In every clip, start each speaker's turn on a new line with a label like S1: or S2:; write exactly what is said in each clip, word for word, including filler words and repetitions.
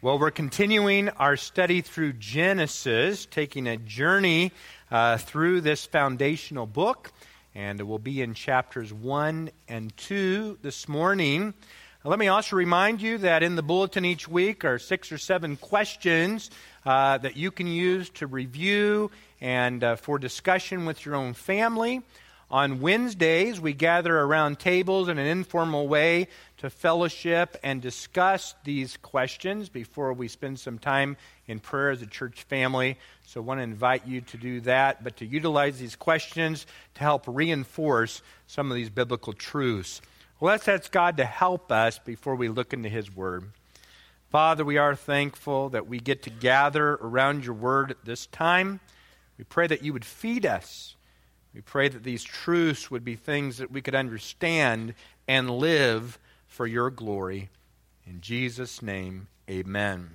S1: Well, we're continuing our study through Genesis, taking a journey uh, through this foundational book, and we'll be in chapters one and two this morning. Let me also remind you that in the bulletin each week are six or seven questions uh, that you can use to review and uh, for discussion with your own family. On Wednesdays, we gather around tables in an informal way to fellowship and discuss these questions before we spend some time in prayer as a church family. So I want to invite you to do that, but to utilize these questions to help reinforce some of these biblical truths. Well, let's ask God to help us before we look into His Word. Father, we are thankful that we get to gather around your Word at this time. We pray that you would feed us. We pray that these truths would be things that we could understand and live for your glory. In Jesus' name, amen.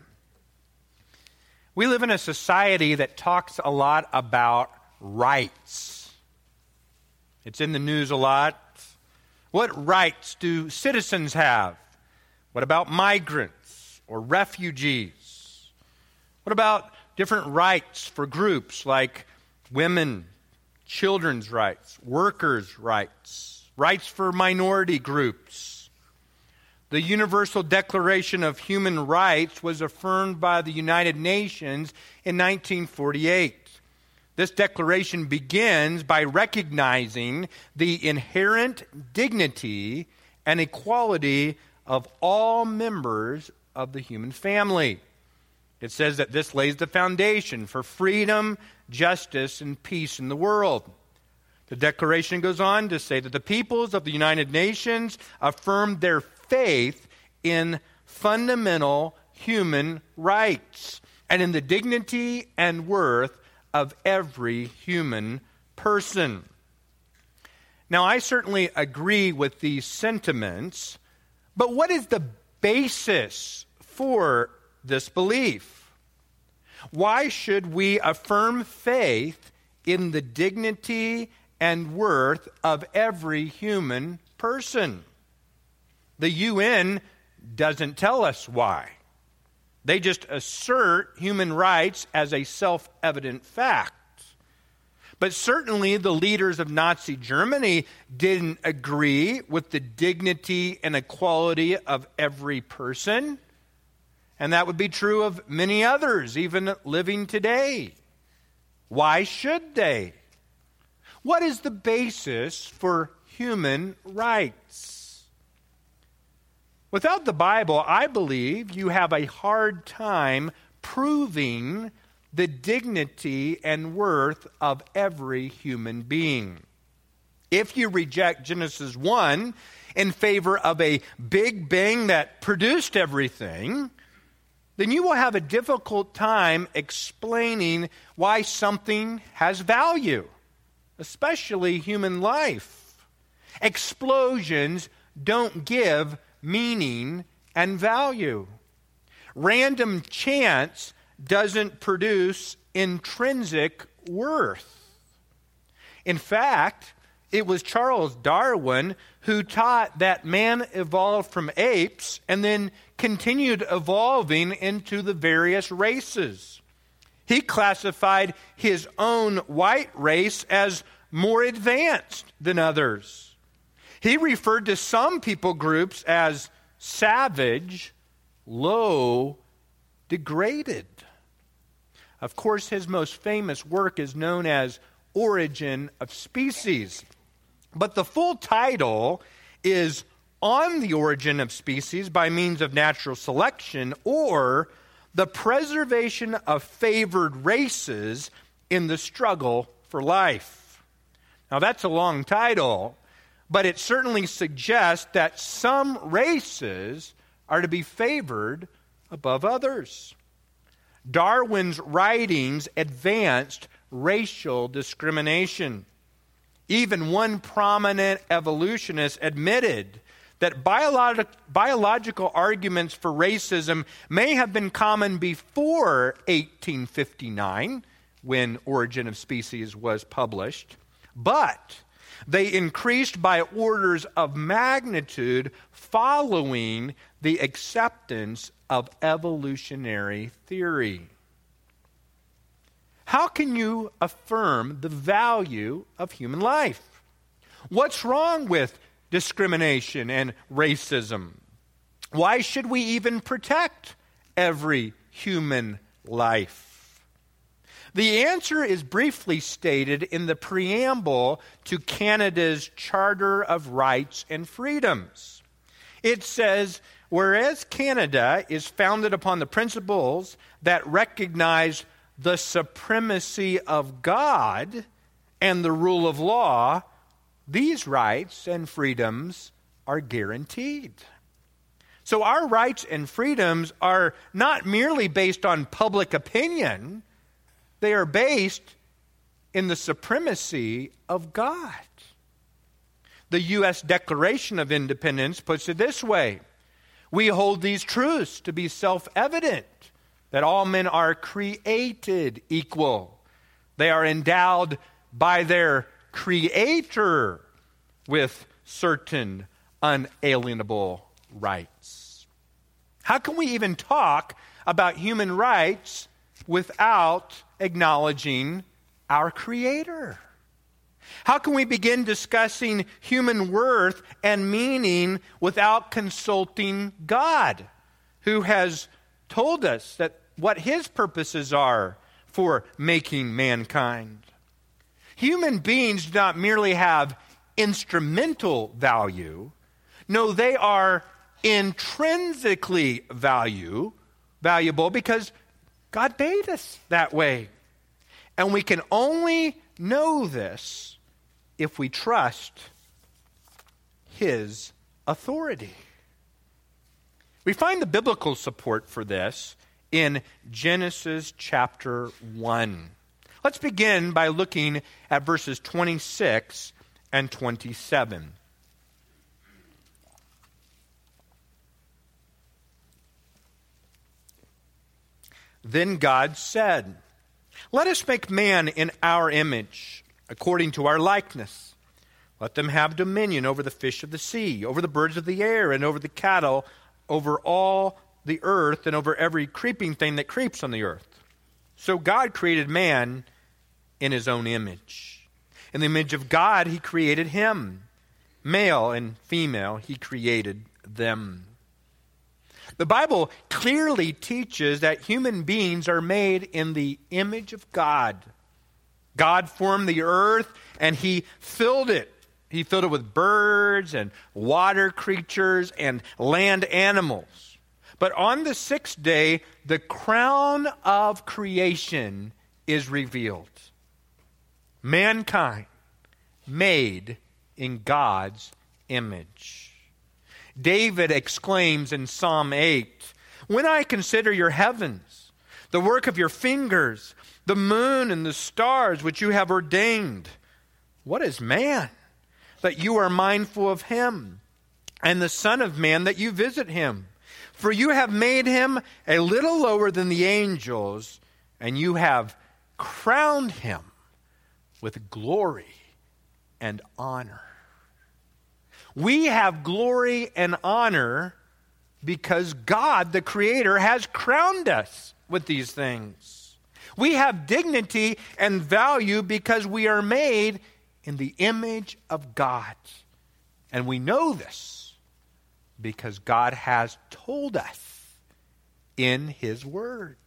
S1: We live in a society that talks a lot about rights. It's in the news a lot. What rights do citizens have? What about migrants or refugees? What about different rights for groups like women, children's rights, workers' rights, rights for minority groups? The Universal Declaration of Human Rights was affirmed by the United Nations in nineteen forty-eight. This declaration begins by recognizing the inherent dignity and equality of all members of the human family. It says that this lays the foundation for freedom, justice, and peace in the world. The declaration goes on to say that the peoples of the United Nations affirm their faith in fundamental human rights and in the dignity and worth of every human person. Now, I certainly agree with these sentiments, but what is the basis for this belief? Why should we affirm faith in the dignity and worth of every human person? The U N doesn't tell us why. They just assert human rights as a self-evident fact. But certainly the leaders of Nazi Germany didn't agree with the dignity and equality of every person. And that would be true of many others, even living today. Why should they? What is the basis for human rights? Without the Bible, I believe you have a hard time proving the dignity and worth of every human being. If you reject Genesis one in favor of a big bang that produced everything, then you will have a difficult time explaining why something has value, especially human life. Explosions don't give meaning and value. Random chance doesn't produce intrinsic worth. In fact, it was Charles Darwin who taught that man evolved from apes and then continued evolving into the various races. He classified his own white race as more advanced than others. He referred to some people groups as savage, low, degraded. Of course, his most famous work is known as Origin of Species. But the full title is On the Origin of Species by Means of Natural Selection, or The Preservation of Favored Races in the Struggle for Life. Now, that's a long title, but it certainly suggests that some races are to be favored above others. Darwin's writings advanced racial discrimination. Even one prominent evolutionist admitted that biolog- biological arguments for racism may have been common before eighteen fifty-nine, when Origin of Species was published, but they increased by orders of magnitude following the acceptance of evolutionary theory. How can you affirm the value of human life? What's wrong with discrimination and racism? Why should we even protect every human life? The answer is briefly stated in the preamble to Canada's Charter of Rights and Freedoms. It says, whereas Canada is founded upon the principles that recognize the supremacy of God and the rule of law, these rights and freedoms are guaranteed. So our rights and freedoms are not merely based on public opinion, they are based in the supremacy of God. The U S Declaration of Independence puts it this way: we hold these truths to be self-evident, that all men are created equal. They are endowed by their Creator with certain unalienable rights. How can we even talk about human rights without acknowledging our Creator? How can we begin discussing human worth and meaning without consulting God, who has told us that what His purposes are for making mankind? Human beings do not merely have instrumental value. No, they are intrinsically value, valuable because God made us that way. And we can only know this if we trust His authority. We find the biblical support for this in Genesis chapter one. Let's begin by looking at verses twenty-six and twenty-seven. Then God said, "Let us make man in our image, according to our likeness. Let them have dominion over the fish of the sea, over the birds of the air, and over the cattle, over all the earth, and over every creeping thing that creeps on the earth." So God created man in His own image. In the image of God, He created him. Male and female, He created them. The Bible clearly teaches that human beings are made in the image of God. God formed the earth and He filled it. He filled it with birds and water creatures and land animals. But on the sixth day, the crown of creation is revealed. Mankind made in God's image. David exclaims in Psalm eight, "When I consider your heavens, the work of your fingers, the moon and the stars which you have ordained, what is man that you are mindful of him, and the Son of Man that you visit him? For you have made him a little lower than the angels, and you have crowned him with glory and honor." We have glory and honor because God, the Creator, has crowned us with these things. We have dignity and value because we are made in the image of God. And we know this because God has told us in His Word.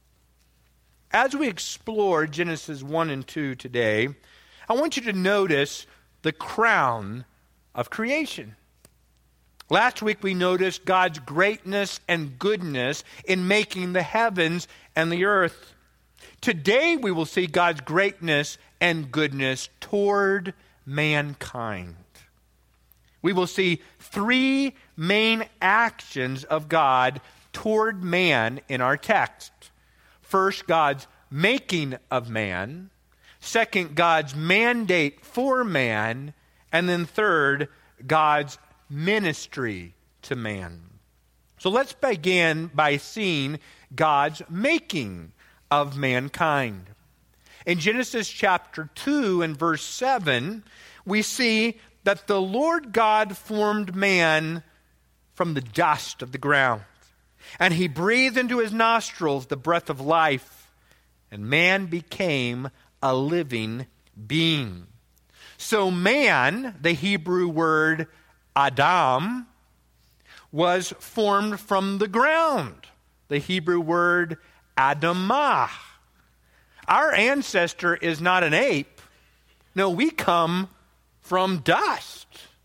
S1: As we explore Genesis one and two today, I want you to notice the crown of creation. Last week we noticed God's greatness and goodness in making the heavens and the earth. Today we will see God's greatness and goodness toward mankind. We will see three main actions of God toward man in our text. First, God's making of man. Second, God's mandate for man. And then third, God's ministry to man. So let's begin by seeing God's making of mankind. In Genesis chapter two and verse seven, we see that the Lord God formed man from the dust of the ground. And he breathed into his nostrils the breath of life, and man became a living being. So man, the Hebrew word Adam, was formed from the ground. The Hebrew word Adamah. Our ancestor is not an ape. No, we come from dust.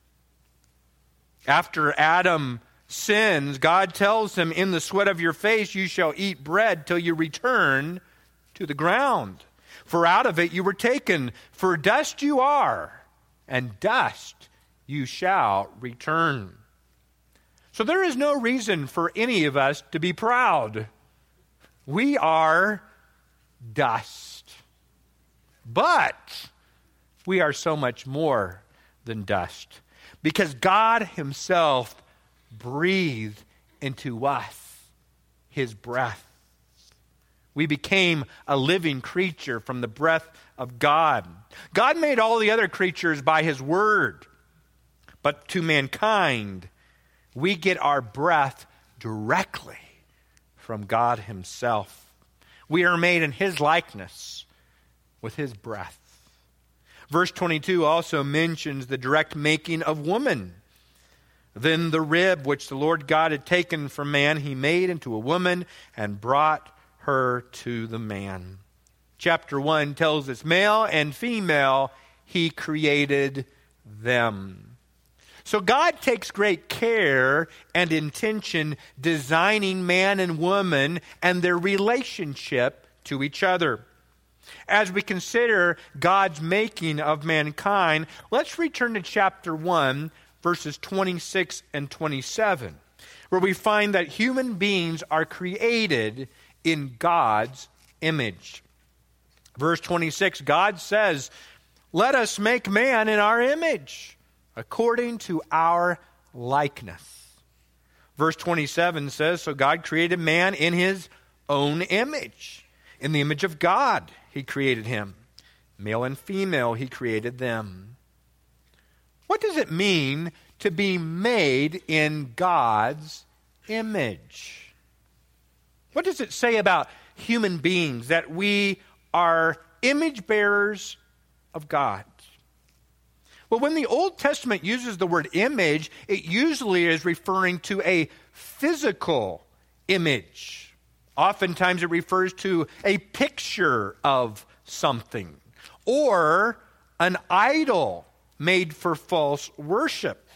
S1: After Adam sins, God tells him, in the sweat of your face you shall eat bread till you return to the ground. For out of it you were taken, for dust you are, and dust you shall return. So there is no reason for any of us to be proud. We are dust. But we are so much more than dust, because God himself breathed into us his breath. We became a living creature from the breath of God. God made all the other creatures by his word. But to mankind, we get our breath directly from God himself. We are made in his likeness with his breath. Verse twenty-two also mentions the direct making of woman. Then the rib which the Lord God had taken from man, he made into a woman and brought her to the man. Chapter one tells us male and female, he created them. So God takes great care and intention designing man and woman and their relationship to each other. As we consider God's making of mankind, let's return to chapter one, verses twenty-six and twenty-seven, where we find that human beings are created in God's image. Verse twenty-six, God says, "Let us make man in our image, according to our likeness." Verse twenty-seven says, so God created man in his own image. In the image of God, he created him. Male and female, he created them. What does it mean to be made in God's image? What does it say about human beings that we are image bearers of God? Well, when the Old Testament uses the word image, it usually is referring to a physical image. Oftentimes it refers to a picture of something or an idol made for false worship.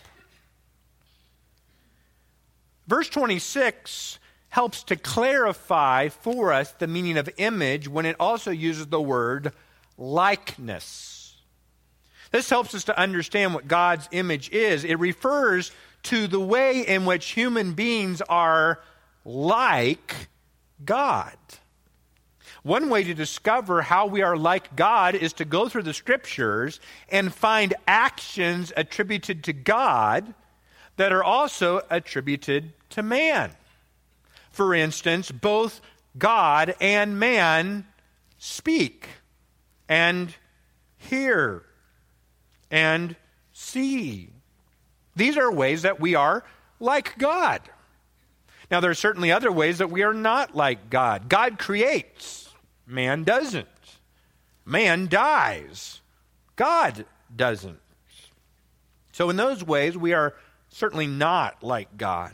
S1: Verse twenty-six helps to clarify for us the meaning of image when it also uses the word likeness. This helps us to understand what God's image is. It refers to the way in which human beings are like God. One way to discover how we are like God is to go through the scriptures and find actions attributed to God that are also attributed to man. For instance, both God and man speak and hear and see. These are ways that we are like God. Now, there are certainly other ways that we are not like God. God creates. Man doesn't. Man dies. God doesn't. So in those ways, we are certainly not like God.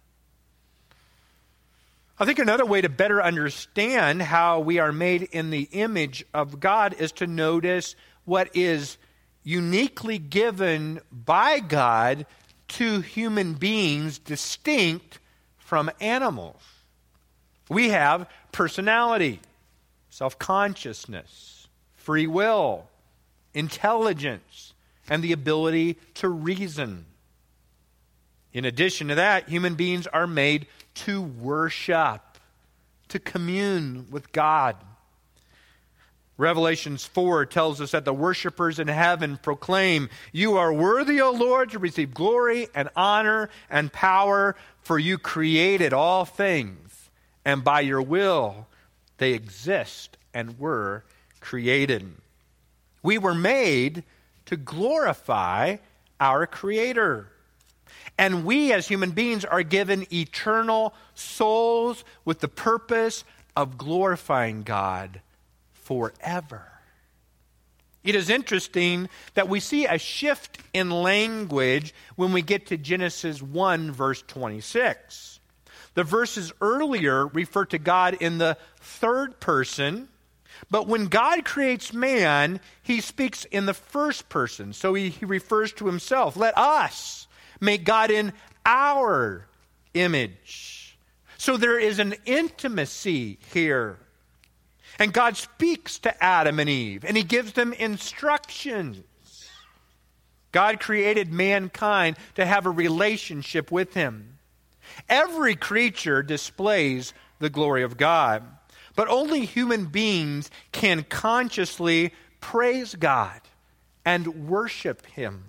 S1: I think another way to better understand how we are made in the image of God is to notice what is uniquely given by God to human beings distinct from animals. We have personality, self-consciousness, free will, intelligence, and the ability to reason. In addition to that, human beings are made to worship, to commune with God. Revelations four tells us that the worshipers in heaven proclaim, "You are worthy, O Lord, to receive glory and honor and power, for you created all things, and by your will they exist and were created." We were made to glorify our Creator. And we as human beings are given eternal souls with the purpose of glorifying God forever. It is interesting that we see a shift in language when we get to Genesis one, verse twenty-six. The verses earlier refer to God in the third person, but when God creates man, he speaks in the first person. So he, he refers to himself. Let us make God in our image. So there is an intimacy here. And God speaks to Adam and Eve, and he gives them instructions. God created mankind to have a relationship with him. Every creature displays the glory of God, but only human beings can consciously praise God and worship him.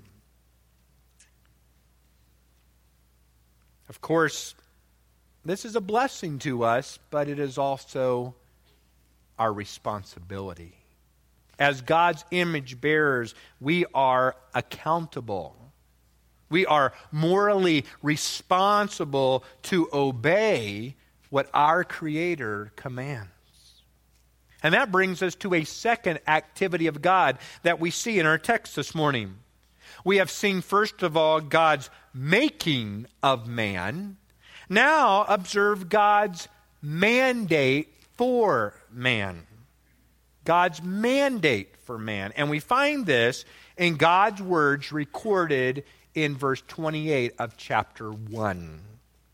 S1: Of course, this is a blessing to us, but it is also our responsibility. As God's image bearers, we are accountable. We are morally responsible to obey what our Creator commands. And that brings us to a second activity of God that we see in our text this morning. We have seen, first of all, God's making of man. Now observe God's mandate for man. God's mandate for man. And we find this in God's words recorded in verse twenty-eight of chapter one.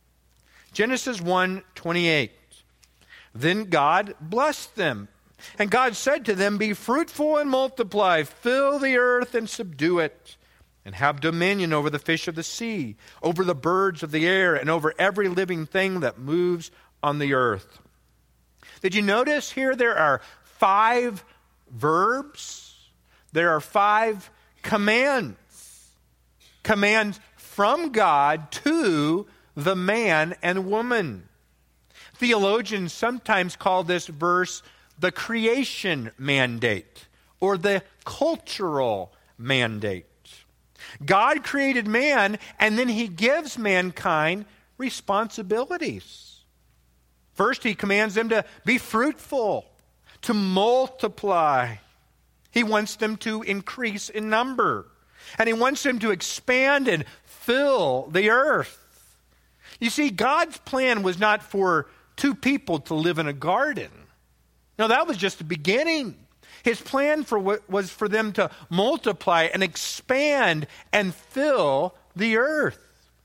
S1: Genesis one twenty-eight. Then God blessed them. And God said to them, be fruitful and multiply, fill the earth and subdue it, and have dominion over the fish of the sea, over the birds of the air, and over every living thing that moves on the earth. Did you notice here there are five verbs? There are five commands. Commands from God to the man and woman. Theologians sometimes call this verse the creation mandate or the cultural mandate. God created man, and then he gives mankind responsibilities. First, he commands them to be fruitful, to multiply. He wants them to increase in number. And he wants them to expand and fill the earth. You see, God's plan was not for two people to live in a garden. No, that was just the beginning. His plan for what was for them to multiply and expand and fill the earth.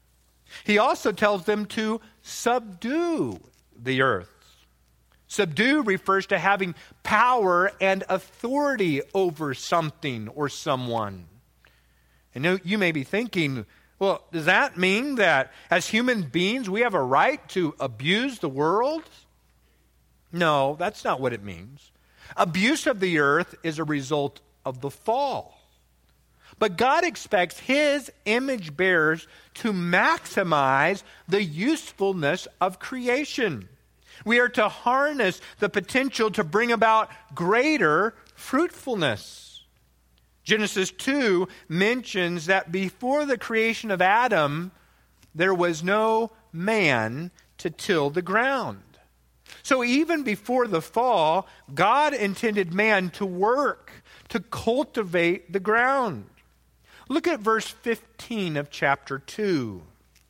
S1: He also tells them to subdue the earth. Subdue refers to having power and authority over something or someone. And you may be thinking, well, does that mean that as human beings we have a right to abuse the world? No, that's not what it means. Abuse of the earth is a result of the fall. But God expects his image bearers to maximize the usefulness of creation. We are to harness the potential to bring about greater fruitfulness. Genesis two mentions that before the creation of Adam, there was no man to till the ground. So even before the fall, God intended man to work, to cultivate the ground. Look at verse fifteen of chapter two.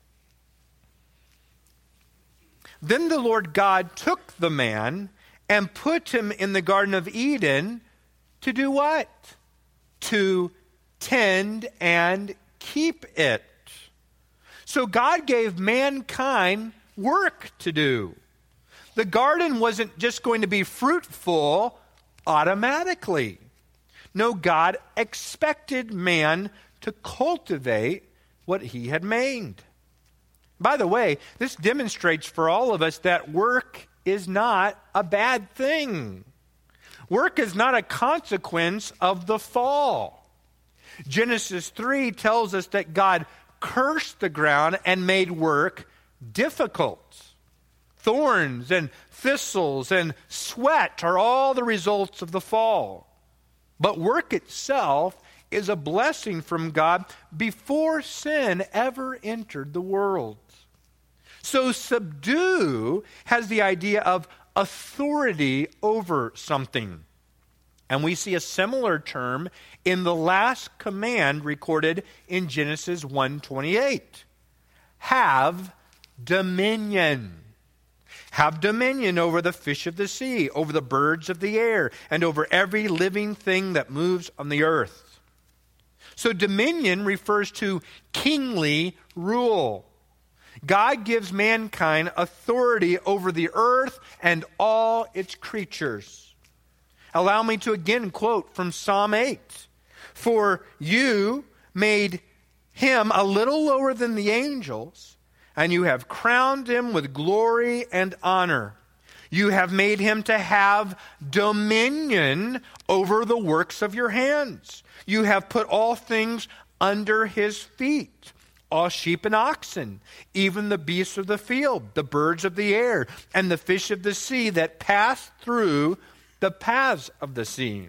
S1: Then the Lord God took the man and put him in the Garden of Eden to do what? To tend and keep it. So God gave mankind work to do. The garden wasn't just going to be fruitful automatically. No, God expected man to cultivate what he had made. By the way, this demonstrates for all of us that work is not a bad thing. Work is not a consequence of the fall. Genesis three tells us that God cursed the ground and made work difficult. Thorns and thistles and sweat are all the results of the fall. But work itself is a blessing from God before sin ever entered the world. So subdue has the idea of authority over something. And we see a similar term in the last command recorded in Genesis one twenty-eight. Have dominion. Have dominion over the fish of the sea, over the birds of the air, and over every living thing that moves on the earth. So dominion refers to kingly rule. God gives mankind authority over the earth and all its creatures. Allow me to again quote from Psalm eight. For you made him a little lower than the angels, and you have crowned him with glory and honor. You have made him to have dominion over the works of your hands. You have put all things under his feet, all sheep and oxen, even the beasts of the field, the birds of the air, and the fish of the sea that pass through the paths of the sea.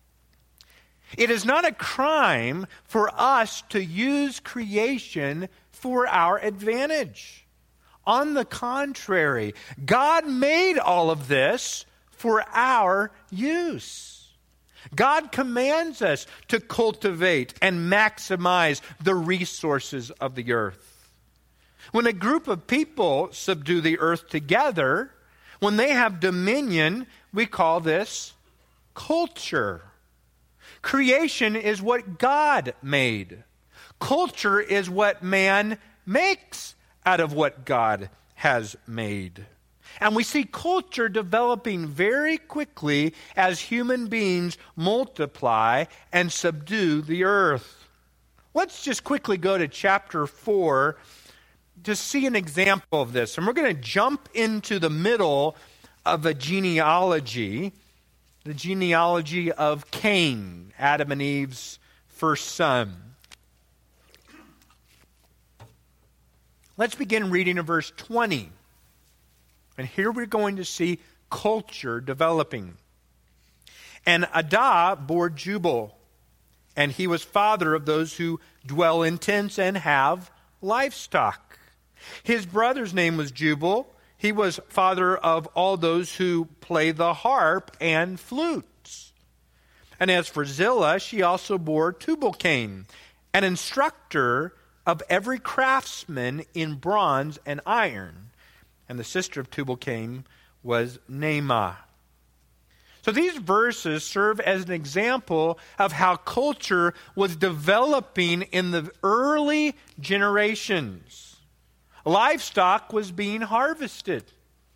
S1: It is not a crime for us to use creation for our advantage. On the contrary, God made all of this for our use. God commands us to cultivate and maximize the resources of the earth. When a group of people subdue the earth together, when they have dominion, we call this culture. Creation is what God made. Culture is what man makes out of what God has made. And we see culture developing very quickly as human beings multiply and subdue the earth. Let's just quickly go to chapter four to see an example of this. And we're going to jump into the middle of a genealogy, the genealogy of Cain, Adam and Eve's first son. Let's begin reading in verse twenty. And here we're going to see culture developing. And Adah bore Jubal, and he was father of those who dwell in tents and have livestock. His brother's name was Jubal. He was father of all those who play the harp and flutes. And as for Zillah, she also bore Tubal-Cain, an instructor of every craftsman in bronze and iron. And the sister of Tubal-Cain was Naamah. So these verses serve as an example of how culture was developing in the early generations. Livestock was being harvested.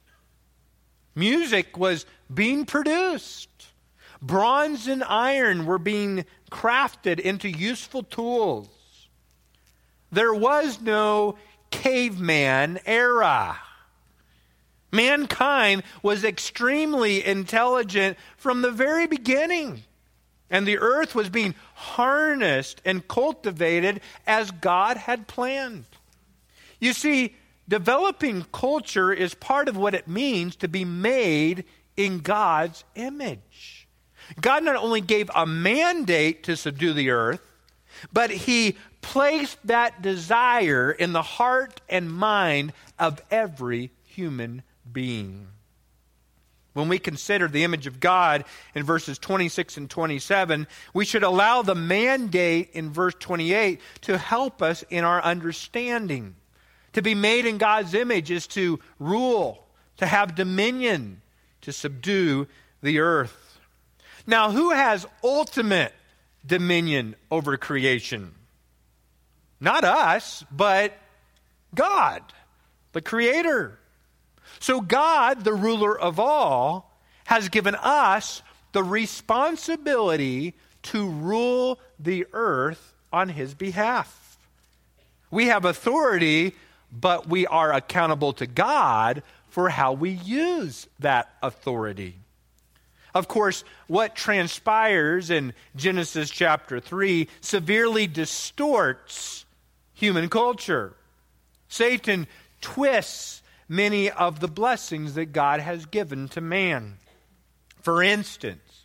S1: Music was being produced. Bronze and iron were being crafted into useful tools. There was no caveman era. Mankind was extremely intelligent from the very beginning. And the earth was being harnessed and cultivated as God had planned. You see, developing culture is part of what it means to be made in God's image. God not only gave a mandate to subdue the earth, but he placed that desire in the heart and mind of every human being. When we consider the image of God in verses twenty-six and twenty-seven, we should allow the mandate in verse twenty-eight to help us in our understanding. To be made in God's image is to rule, to have dominion, to subdue the earth. Now, who has ultimate dominion over creation? Not us, but God, the Creator. So God, the ruler of all, has given us the responsibility to rule the earth on his behalf. We have authority, but we are accountable to God for how we use that authority. Of course, what transpires in Genesis chapter three severely distorts human culture. Satan twists many of the blessings that God has given to man. For instance,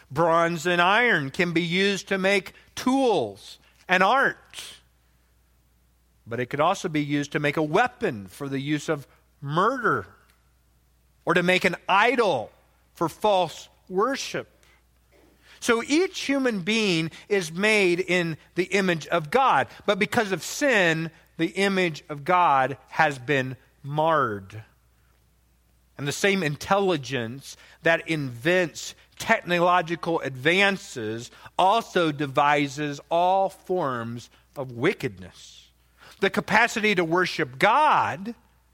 S1: Bronze and iron can be used to make tools and art. But it could also be used to make a weapon for the use of murder, or to make an idol for false worship. So each human being is made in the image of God. But because of sin, the image of God has been marred. And the same intelligence that invents technological advances also devises all forms of wickedness. The capacity to worship God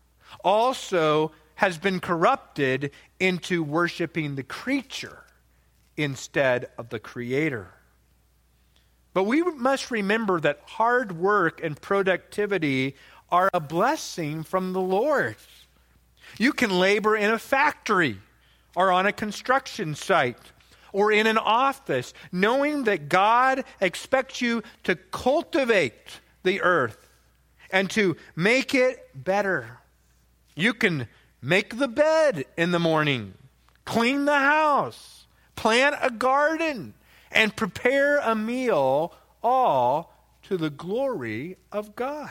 S1: also has been corrupted into worshiping the creature instead of the Creator. But we must remember that hard work and productivity are a blessing from the Lord. You can labor in a factory or on a construction site or in an office, knowing that God expects you to cultivate the earth and to make it better. You can make the bed in the morning, clean the house, plant a garden, and prepare a meal, all to the glory of God.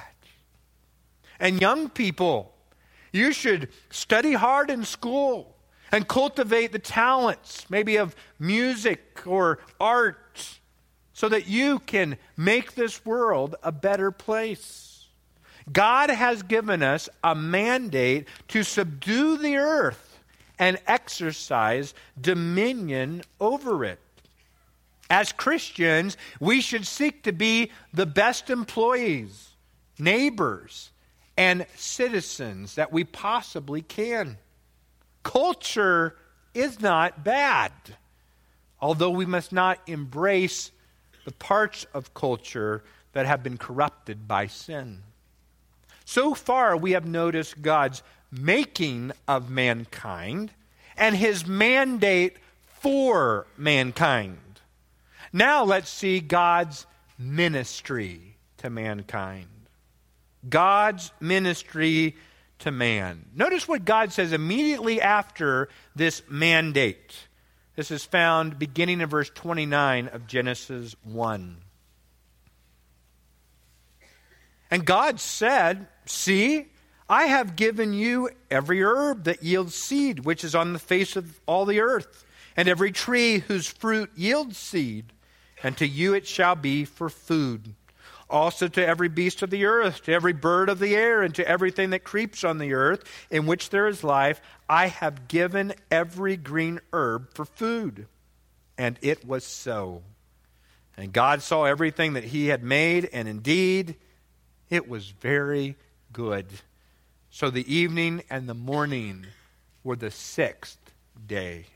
S1: And young people, you should study hard in school and cultivate the talents, maybe of music or art, so that you can make this world a better place. God has given us a mandate to subdue the earth and exercise dominion over it. As Christians, we should seek to be the best employees, neighbors, and citizens that we possibly can. Culture is not bad, although we must not embrace the parts of culture that have been corrupted by sin. So far, we have noticed God's making of mankind and his mandate for mankind. Now let's see God's ministry to mankind. God's ministry to man. Notice what God says immediately after this mandate. This is found beginning in verse twenty-nine of Genesis one. And God said, "See, I have given you every herb that yields seed, which is on the face of all the earth, and every tree whose fruit yields seed, and to you it shall be for food. Also to every beast of the earth, to every bird of the air, and to everything that creeps on the earth, in which there is life, I have given every green herb for food." And it was so. And God saw everything that he had made, and indeed, it was very good. So the evening and the morning were the sixth day.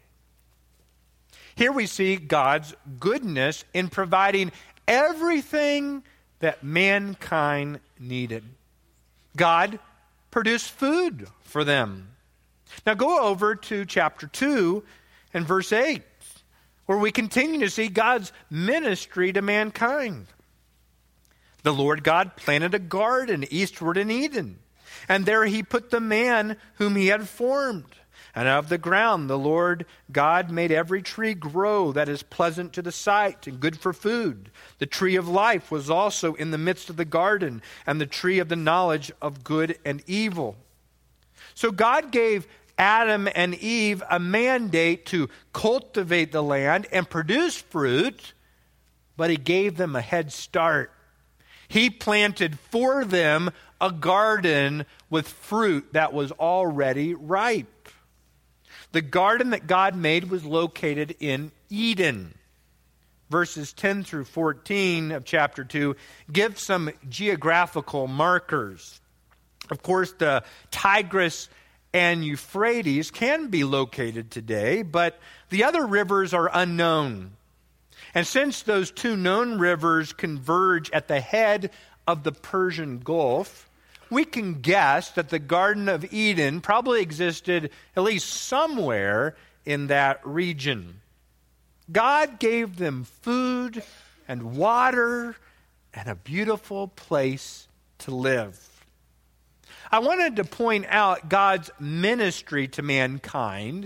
S1: Here we see God's goodness in providing everything that mankind needed. God produced food for them. Now go over to chapter two and verse eight, where we continue to see God's ministry to mankind. The Lord God planted a garden eastward in Eden, and there he put the man whom he had formed. And of the ground the Lord God made every tree grow that is pleasant to the sight and good for food. The tree of life was also in the midst of the garden, and the tree of the knowledge of good and evil. So God gave Adam and Eve a mandate to cultivate the land and produce fruit, but he gave them a head start. He planted for them a garden with fruit that was already ripe. The garden that God made was located in Eden. Verses ten through fourteen of chapter two give some geographical markers. Of course, the Tigris and Euphrates can be located today, but the other rivers are unknown. And since those two known rivers converge at the head of the Persian Gulf, we can guess that the Garden of Eden probably existed at least somewhere in that region. God gave them food and water and a beautiful place to live. I wanted to point out God's ministry to mankind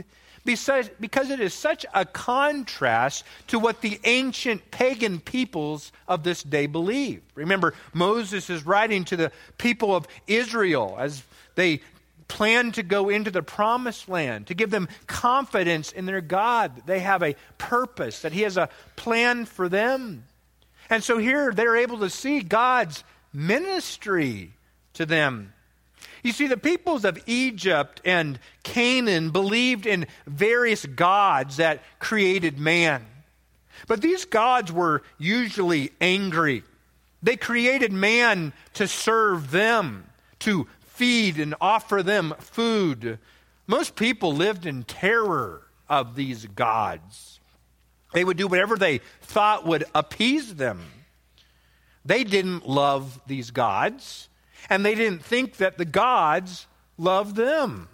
S1: Because, because it is such a contrast to what the ancient pagan peoples of this day believe. Remember, Moses is writing to the people of Israel as they plan to go into the promised land, to give them confidence in their God, that they have a purpose, that he has a plan for them. And so here they're able to see God's ministry to them. You see, the peoples of Egypt and Canaan believed in various gods that created man. But these gods were usually angry. They created man to serve them, to feed and offer them food. Most people lived in terror of these gods. They would do whatever they thought would appease them. They didn't love these gods, and they didn't think that the gods loved them.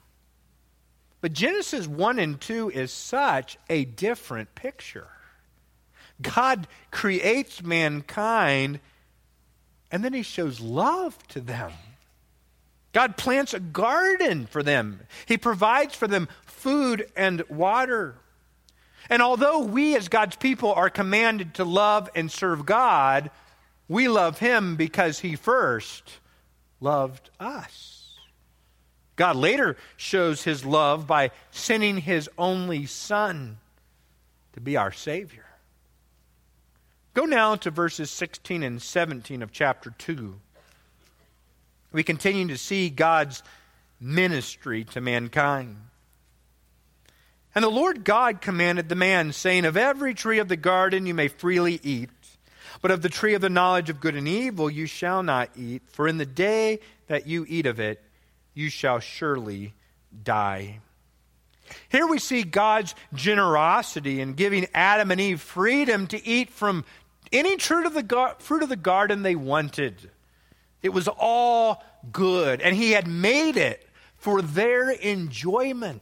S1: But Genesis one and two is such a different picture. God creates mankind, and then he shows love to them. God plants a garden for them. He provides for them food and water. And although we as God's people are commanded to love and serve God, we love him because he first loved us. God later shows his love by sending his only Son to be our Savior. Go now to verses sixteen and seventeen of chapter two. We continue to see God's ministry to mankind. And the Lord God commanded the man, saying, of every tree of the garden you may freely eat, but of the tree of the knowledge of good and evil you shall not eat, for in the day that you eat of it, you shall surely die. Here we see God's generosity in giving Adam and Eve freedom to eat from any fruit of the gar- fruit of the garden they wanted. It was all good, and he had made it for their enjoyment.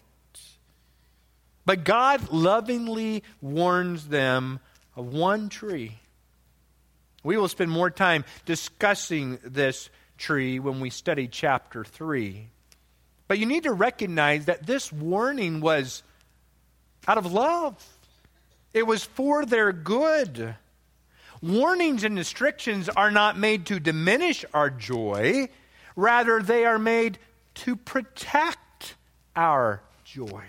S1: But God lovingly warns them of one tree. We will spend more time discussing this tree when we study chapter three. But you need to recognize that this warning was out of love. It was for their good. Warnings and restrictions are not made to diminish our joy. Rather, they are made to protect our joy.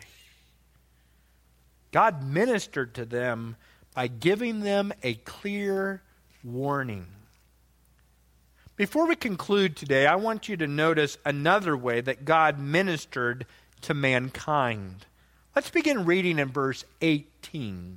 S1: God ministered to them by giving them a clear warning. Before we conclude today, I want you to notice another way that God ministered to mankind. Let's begin reading in verse eighteen.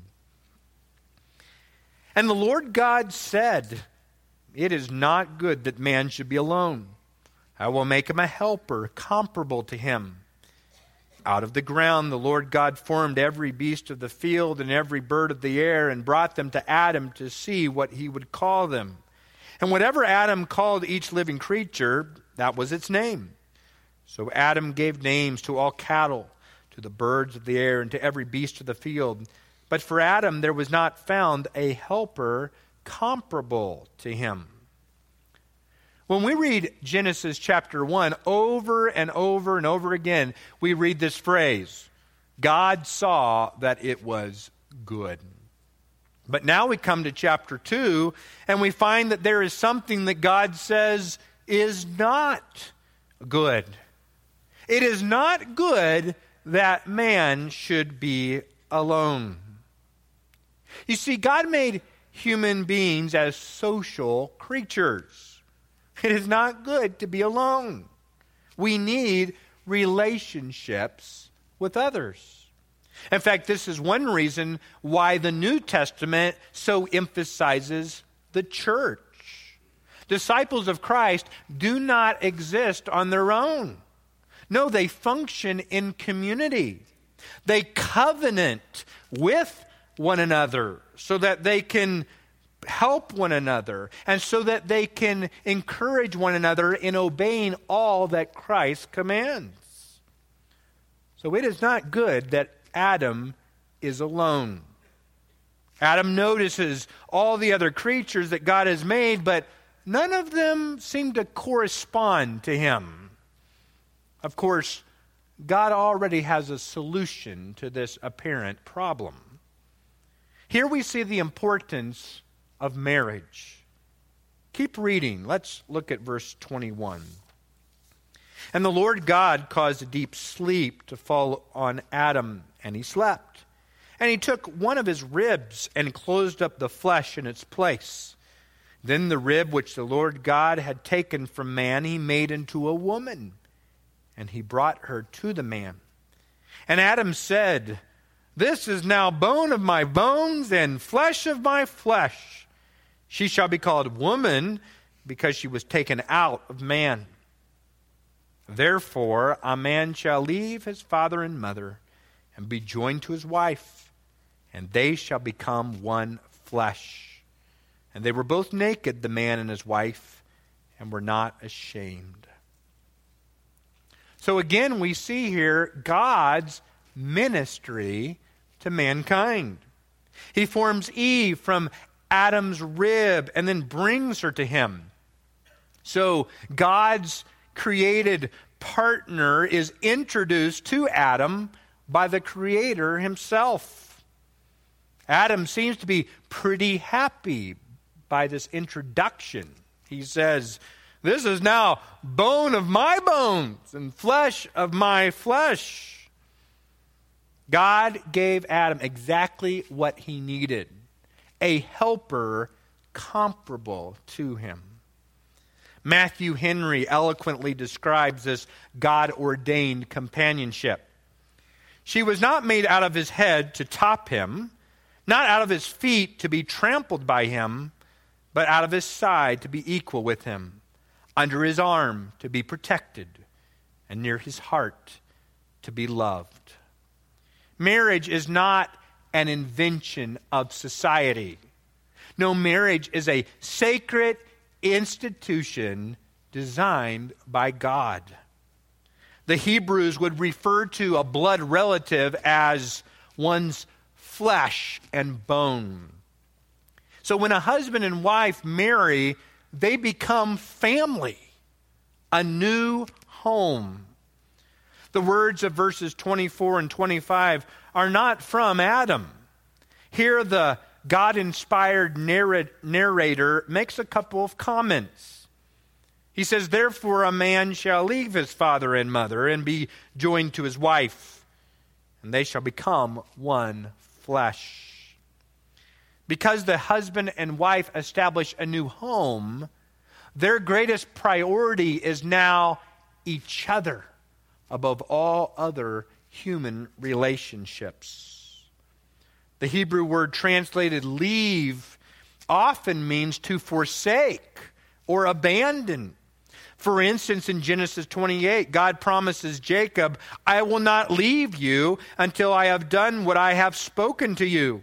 S1: And the Lord God said, it is not good that man should be alone. I will make him a helper comparable to him. Out of the ground the Lord God formed every beast of the field and every bird of the air and brought them to Adam to see what he would call them. And whatever Adam called each living creature, that was its name. So Adam gave names to all cattle, to the birds of the air, and to every beast of the field. But for Adam there was not found a helper comparable to him. When we read Genesis chapter one, over and over and over again, we read this phrase, God saw that it was good. But now we come to chapter two, and we find that there is something that God says is not good. It is not good that man should be alone. You see, God made human beings as social creatures. It is not good to be alone. We need relationships with others. In fact, this is one reason why the New Testament so emphasizes the church. Disciples of Christ do not exist on their own. No, they function in community. They covenant with one another so that they can help one another and so that they can encourage one another in obeying all that Christ commands. So it is not good that Adam is alone. Adam notices all the other creatures that God has made, but none of them seem to correspond to him. Of course, God already has a solution to this apparent problem. Here we see the importance of marriage. Keep reading. Let's look at verse twenty-one. And the Lord God caused a deep sleep to fall on Adam, and he slept. And he took one of his ribs and closed up the flesh in its place. Then the rib which the Lord God had taken from man, he made into a woman, and he brought her to the man. And Adam said, This is now bone of my bones and flesh of my flesh. She shall be called woman, because she was taken out of man. Therefore a man shall leave his father and mother, and be joined to his wife, and they shall become one flesh. And they were both naked, the man and his wife, and were not ashamed. So again, we see here God's ministry to mankind. He forms Eve from Adam's rib and then brings her to him. So God's created partner is introduced to Adam by the Creator himself. Adam seems to be pretty happy by this introduction. He says, This is now bone of my bones and flesh of my flesh. God gave Adam exactly what he needed, a helper comparable to him. Matthew Henry eloquently describes this God-ordained companionship. She was not made out of his head to top him, not out of his feet to be trampled by him, but out of his side to be equal with him, under his arm to be protected, and near his heart to be loved. Marriage is not an invention of society. No, marriage is a sacred institution designed by God. The Hebrews would refer to a blood relative as one's flesh and bone. So when a husband and wife marry, they become family, a new home. The words of verses twenty-four and twenty-five are not from Adam. Here the God-inspired narrator makes a couple of comments. He says, Therefore a man shall leave his father and mother and be joined to his wife, and they shall become one flesh. Because the husband and wife establish a new home, their greatest priority is now each other above all other human relationships. The Hebrew word translated leave often means to forsake or abandon. For instance, in Genesis twenty-eight, God promises Jacob, I will not leave you until I have done what I have spoken to you.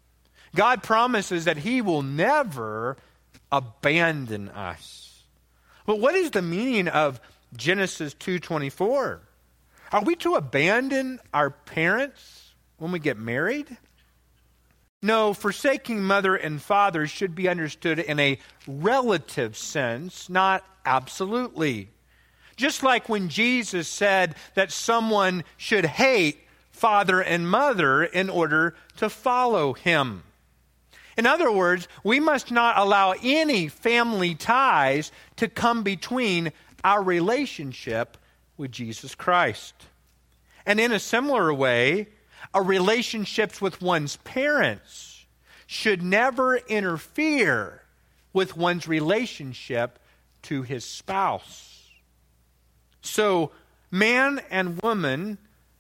S1: God promises that he will never abandon us. But what is the meaning of Genesis two twenty-four? Are we to abandon our parents when we get married? No, forsaking mother and father should be understood in a relative sense, not absolutely. Just like when Jesus said that someone should hate father and mother in order to follow him. In other words, we must not allow any family ties to come between our relationship with Jesus Christ. And in a similar way, a relationship with one's parents should never interfere with one's relationship to his spouse. So, man and woman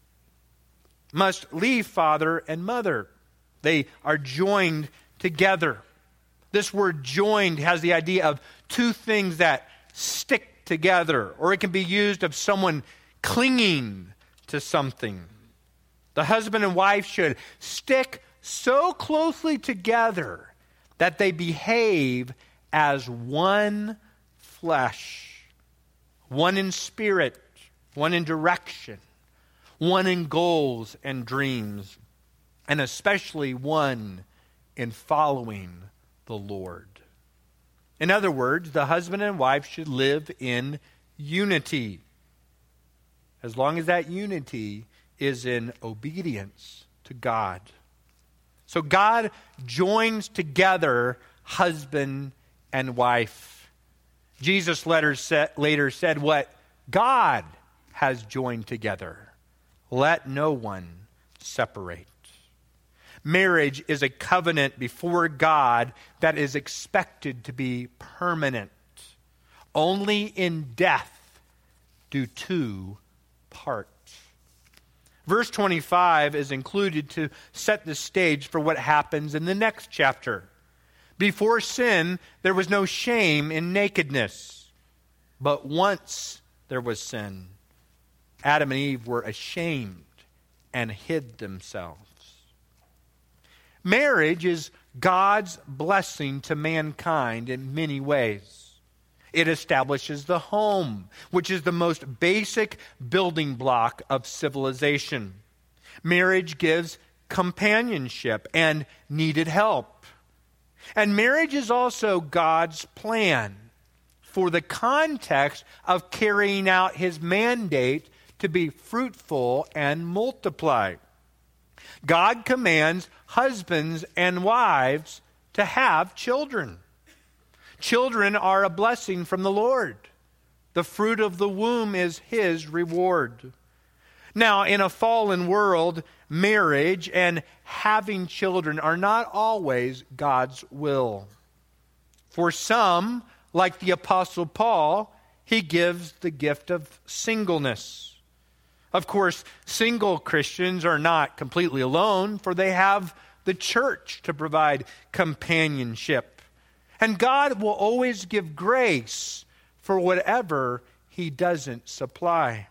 S1: must leave father and mother. They are joined together. This word joined has the idea of two things that stick together, or it can be used of someone clinging to something. The husband and wife should stick so closely together that they behave as one flesh, one in spirit, one in direction, one in goals and dreams, and especially one in following the Lord. In other words, the husband and wife should live in unity. as long as that unity is in obedience to God. So God joins together husband and wife. Jesus later said, later said what God has joined together. Let no one separate. Marriage is a covenant before God that is expected to be permanent. Only in death do two part. Verse twenty-five is included to set the stage for what happens in the next chapter. Before sin, there was no shame in nakedness. But once there was sin, Adam and Eve were ashamed and hid themselves. Marriage is God's blessing to mankind in many ways. It establishes the home, which is the most basic building block of civilization. Marriage gives companionship and needed help. And marriage is also God's plan for the context of carrying out his mandate to be fruitful and multiply. God commands husbands and wives to have children. Children are a blessing from the Lord. The fruit of the womb is his reward. Now, in a fallen world, marriage and having children are not always God's will. For some, like the Apostle Paul, he gives the gift of singleness. Of course, single Christians are not completely alone, for they have the church to provide companionship. And God will always give grace for whatever he doesn't supply.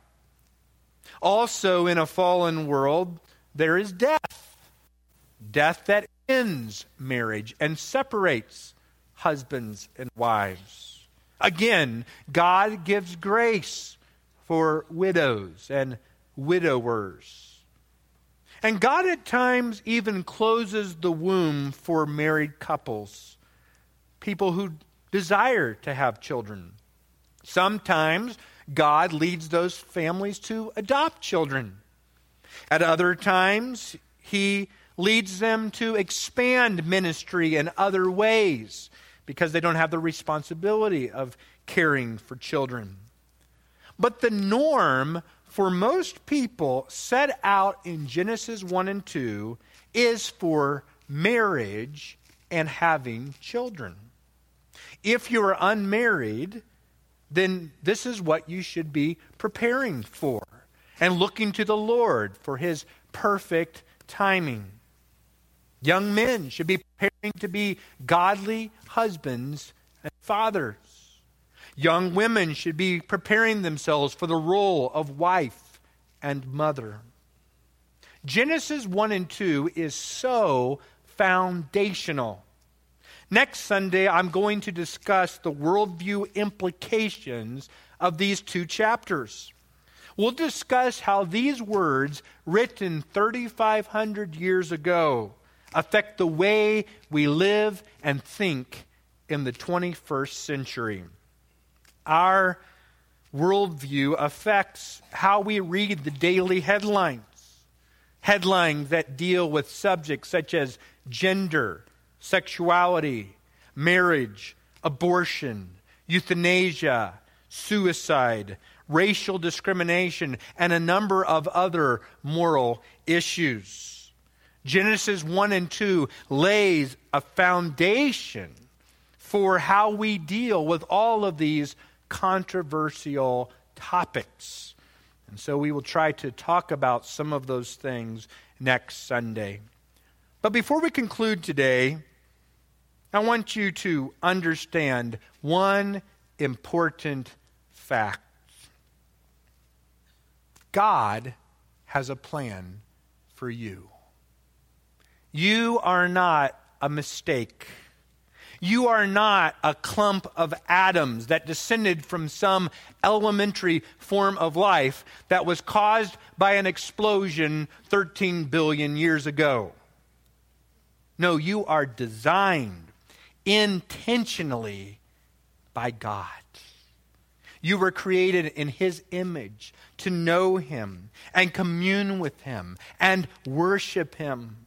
S1: Also, in a fallen world, there is death. Death that ends marriage and separates husbands and wives. Again, God gives grace for widows and widowers. And God at times even closes the womb for married couples, people who desire to have children. Sometimes God leads those families to adopt children. At other times, he leads them to expand ministry in other ways because they don't have the responsibility of caring for children. But the norm for most people set out in Genesis one and two is for marriage and having children. If you're unmarried, then this is what you should be preparing for and looking to the Lord for his perfect timing. Young men should be preparing to be godly husbands and fathers. Young women should be preparing themselves for the role of wife and mother. Genesis one and two is so foundational. Next Sunday, I'm going to discuss the worldview implications of these two chapters. We'll discuss how these words, written thirty-five hundred years ago, affect the way we live and think in the twenty-first century. Our worldview affects how we read the daily headlines. Headlines that deal with subjects such as gender, sexuality, marriage, abortion, euthanasia, suicide, racial discrimination, and a number of other moral issues. Genesis one and two lays a foundation for how we deal with all of these controversial topics. And so we will try to talk about some of those things next Sunday. But before we conclude today, I want you to understand one important fact. God has a plan for you. You are not a mistake. You are not a clump of atoms that descended from some elementary form of life that was caused by an explosion thirteen billion years ago. No, you are designed intentionally by God. You were created in His image to know Him and commune with Him and worship Him.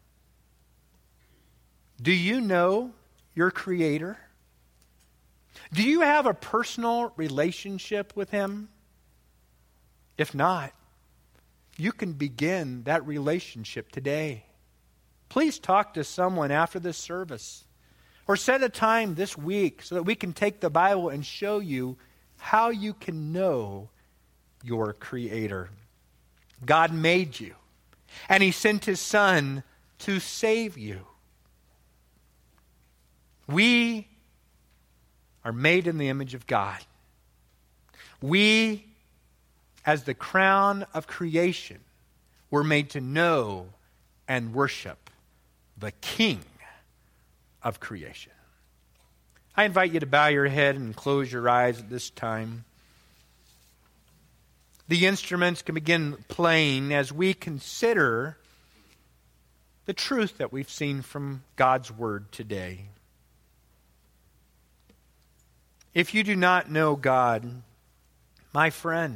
S1: Do you know your Creator? Do you have a personal relationship with Him? If not, you can begin that relationship today. Please talk to someone after this service. Or set a time this week so that we can take the Bible and show you how you can know your Creator. God made you, and He sent His Son to save you. We are made in the image of God. We, as the crown of creation, were made to know and worship the King of creation. I invite you to bow your head and close your eyes at this time. The instruments can begin playing as we consider the truth that we've seen from God's Word today. If you do not know God, my friend,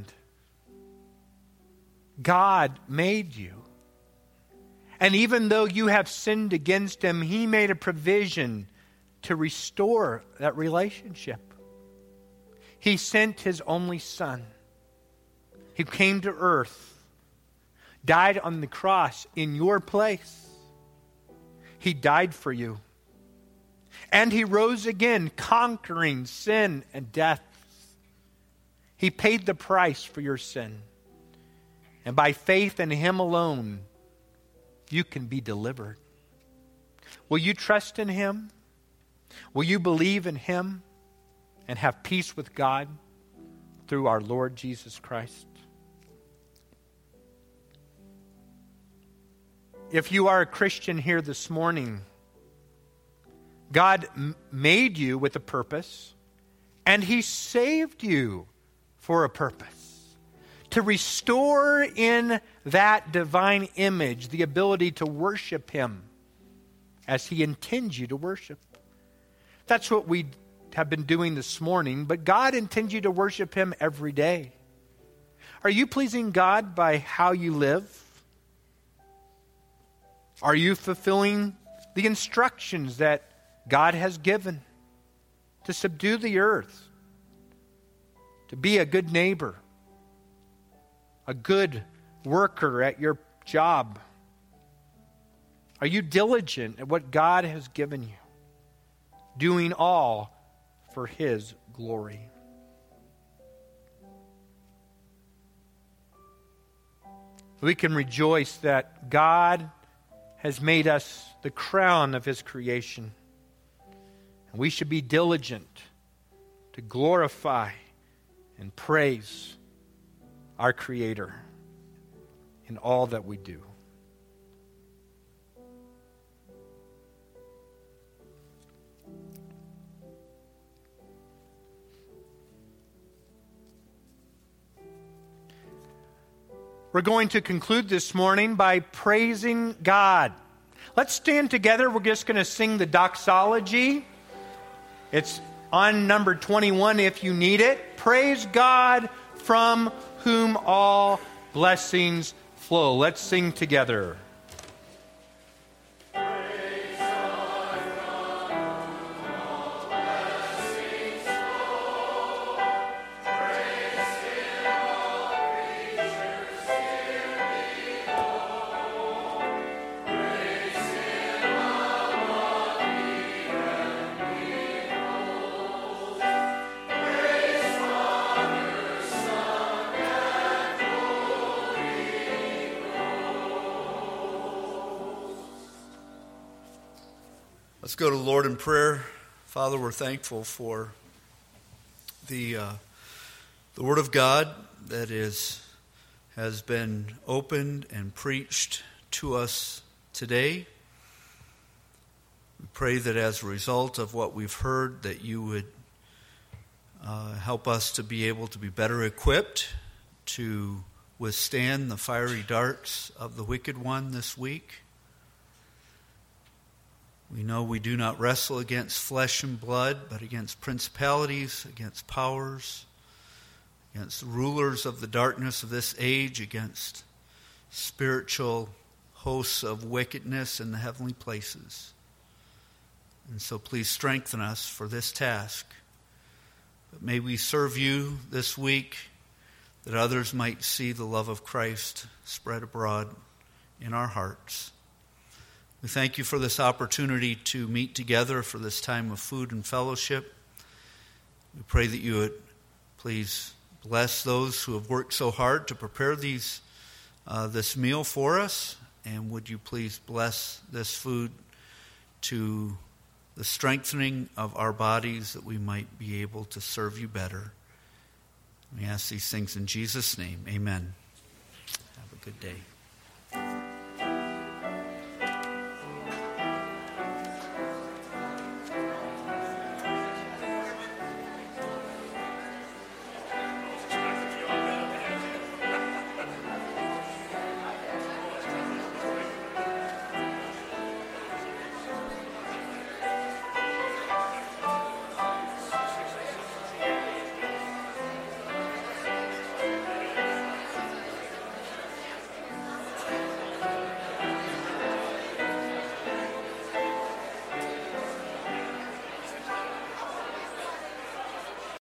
S1: God made you. And even though you have sinned against Him, He made a provision to restore that relationship. He sent His only Son. He came to earth, died on the cross in your place. He died for you. And He rose again, conquering sin and death. He paid the price for your sin. And by faith in Him alone, you can be delivered. Will you trust in Him? Will you believe in Him and have peace with God through our Lord Jesus Christ? If you are a Christian here this morning, God m- made you with a purpose, and He saved you for a purpose. To restore in that divine image the ability to worship Him as He intends you to worship. That's what we have been doing this morning, but God intends you to worship Him every day. Are you pleasing God by how you live? Are you fulfilling the instructions that God has given to subdue the earth, to be a good neighbor, a good worker at your job? Are you diligent at what God has given you, doing all for His glory? We can rejoice that God has made us the crown of His creation. And we should be diligent to glorify and praise our Creator in all that we do. We're going to conclude this morning by praising God. Let's stand together. We're just going to sing the doxology. It's on number twenty-one if you need it. Praise God from whom all blessings flow. Let's sing together.
S2: Let's go to the Lord in prayer. Father, we're thankful for the uh, the Word of God that is has been opened and preached to us today. We pray that as a result of what we've heard, that you would uh, help us to be able to be better equipped to withstand the fiery darts of the wicked one this week. We know we do not wrestle against flesh and blood, but against principalities, against powers, against the rulers of the darkness of this age, against spiritual hosts of wickedness in the heavenly places. And so please strengthen us for this task. But may we serve you this week, that others might see the love of Christ spread abroad in our hearts. We thank you for this opportunity to meet together for this time of food and fellowship. We pray that you would please bless those who have worked so hard to prepare these uh, this meal for us, and would you please bless this food to the strengthening of our bodies, that we might be able to serve you better. We ask these things in Jesus' name. Amen. Have a good day.